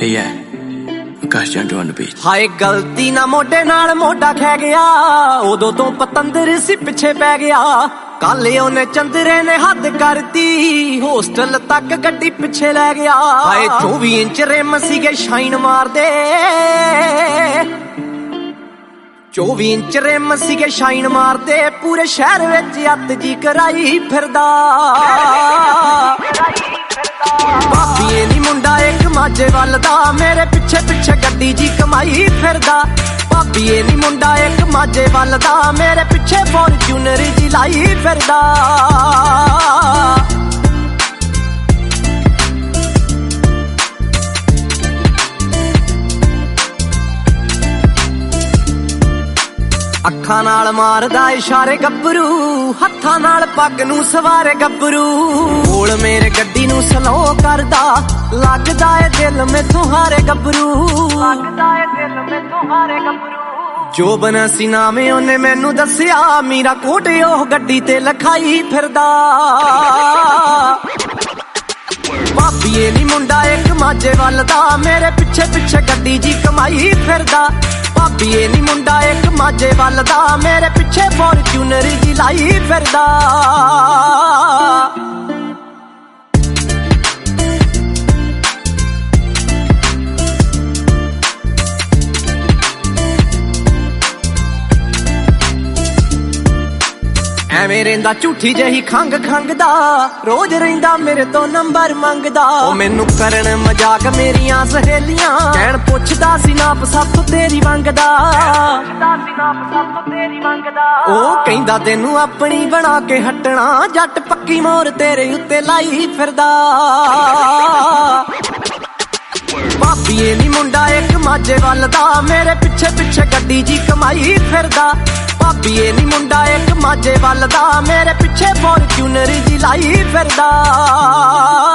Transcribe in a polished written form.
Hey yeah, Akash Jandu on the beat. ਹਾਏ ਗਲਤੀ ਨਾ ਮੋਢੇ ਨਾਲ ਮੋਢਾ ਖਹਿ ਗਿਆ, ਉਦੋਂ ਤੋਂ ਪਤੰਦਰ ਸੀ ਪਿੱਛੇ ਪੈ ਗਿਆ। ਕੱਲ ਉਹਨੇ ਚੰਦਰੇ ਨੇ ਹੱਦ ਕਰਤੀ, ਹੋਸਟਲ ਤੱਕ ਗੱਡੀ ਪਿੱਛੇ ਲੈ ਗਿਆ। ਹਾਏ 24 ਇੰਚ ਰਿਮ ਸੀਗੇ ਸ਼ਾਈਨ ਮਾਰਦੇ, 24 ਇੰਚ ਰਿਮ ਸੀਗੇ ਸ਼ਾਈਨ ਮਾਰਦੇ। ਪੂਰੇ ਸ਼ਹਿਰ ਵਿੱਚ ਅੱਤ ਜੀ ਕਰਾਈ ਫਿਰਦਾ। ਭਾਬੀਏ ਨੀ ਮੁੰਡਾ ਇੱਕ ਮਾਝੇ ਵੱਲ ਦਾ, ਮੇਰੇ ਪਿੱਛੇ ਪਿੱਛੇ ਗੱਡੀ ਜੀ ਕਮਾਈ ਫਿਰਦਾ। ਭਾਬੀਏ ਨੀ ਮੁੰਡਾ ਇੱਕ ਮਾਝੇ ਵੱਲ ਦਾ, ਮੇਰੇ ਪਿੱਛੇ ਫੋਰਚੂਨਰ ਜੀ ਲਾਈ ਫਿਰਦਾ। ਅੱਖਾਂ ਨਾਲ ਮਾਰਦਾ ਇਸ਼ਾਰੇ ਗੱਭਰੂ, ਹੱਥਾਂ ਨਾਲ ਪੱਗ ਨੂੰ ਸਵਾਰੇ ਗੱਭਰੂ। ਕੋਲ ਮੇਰੇ ਗੱਡੀ ਨੂੰ ਸਲੋ ਕਰਦਾ, ਲੱਗਦਾ ਏ ਦਿਲ ਮੈਥੋਂ ਹਾਰੇ ਗੱਭਰੂ, ਲੱਗਦਾ ਏ ਦਿਲ ਮੈਥੋਂ ਹਾਰੇ ਗੱਭਰੂ। ਜੋ ਬਣਾ ਸੀ ਨਾਮੇ ਉਹਨੇ ਮੈਨੂੰ ਦੱਸਿਆ, ਮੀਰਾ ਕੋਟ ਉਹ ਗੱਡੀ ਤੇ ਲਖਾਈ ਫਿਰਦਾ। ਭਾਬੀਏ ਨੀ ਮੁੰਡਾ ਇੱਕ ਮਾਝੇ ਵੱਲ ਦਾ, ਮੇਰੇ ਪਿੱਛੇ ਪਿੱਛੇ ਗੱਡੀ ਜੀ ਕਮਾਈ ਫਿਰਦਾ। ਭਾਬੀਏ ਨੀ ਮੁੰਡਾ ਇੱਕ ਮਾਝੇ ਵੱਲ ਦਾ, ਮੇਰੇ ਪਿੱਛੇ ਫੋਰਚੂਨਰ ਜੀ ਲਾਈ ਫਿਰਦਾ। ਐਵੇਂ ਰਹਿੰਦਾ ਝੂਠੀ ਜਿਹੀ ਖੰਗ ਖੰਗਦਾ, ਰੋਜ਼ ਰਹਿੰਦਾ ਮੇਰੇ ਤੋਂ ਨੰਬਰ ਮੰਗਦਾ। ਉਹ ਮੈਨੂੰ ਕਰਨ ਮਜ਼ਾਕ ਮੇਰੀਆਂ ਸਹੇਲੀਆਂ, ਕਹਿਣ ਪੁੱਛਦਾ ਸੀ ਨਾਪ ਸੱਤ ਤੇਰੀ ਮੰਗਦਾ। ਉਹ ਕਹਿੰਦਾ ਤੈਨੂੰ ਆਪਣੀ ਬਣਾ ਕੇ ਹਟਣਾ, ਜੱਟ ਪੱਕੀ ਮੋਰ ਤੇਰੇ ਉੱਤੇ ਲਾਈ ਫਿਰਦਾ। ਭਾਬੀਏ ਨੀ ਮੁੰਡਾ ਇੱਕ ਮਾਝੇ ਵੱਲ ਦਾ, ਮੇਰੇ ਪਿੱਛੇ ਪਿੱਛੇ ਗੱਡੀ ਜੀ ਕਮਾਈ ਫਿਰਦਾ। ਭਾਬੀਏ ਨੀ ਮੁੰਡਾ ਇੱਕ ਮਾਝੇ ਵੱਲ ਦਾ, ਮੇਰੇ ਪਿੱਛੇ ਫੋਰਚੂਨਰ ਜੀ ਲਾਈ ਫਿਰਦਾ।